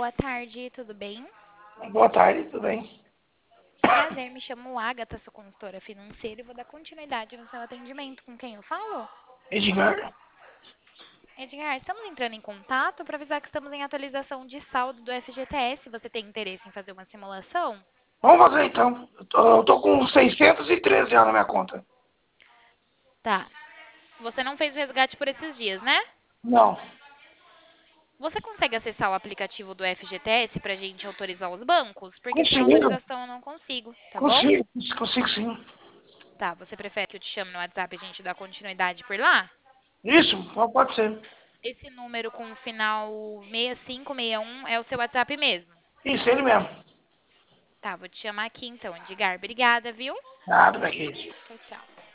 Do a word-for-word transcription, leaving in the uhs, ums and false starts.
boa tarde, tudo bem? Boa tarde, tudo bem? Prazer, me chamo Agatha, sou consultora financeira e vou dar continuidade no seu atendimento. Com quem eu falo? Edgar? Edgar, estamos entrando em contato para avisar que estamos em atualização de saldo do F G T S. Você tem interesse em fazer uma simulação? Vamos fazer então. Eu tô, eu tô com seiscentos e treze já na minha conta. Tá. Você não fez o resgate por esses dias, né? Não. Você consegue acessar o aplicativo do F G T S para a gente autorizar os bancos? Porque sem Consigo. autorização eu não consigo, tá bom? Consigo. Consigo sim. Tá, você prefere que eu te chame no WhatsApp e a gente dá continuidade por lá? Isso, pode ser. Esse número com o final seis cinco seis um é o seu WhatsApp mesmo? Isso, ele mesmo. Tá, vou te chamar aqui então, Edgar. Obrigada, viu? Nada, Bequete. Tchau, tchau.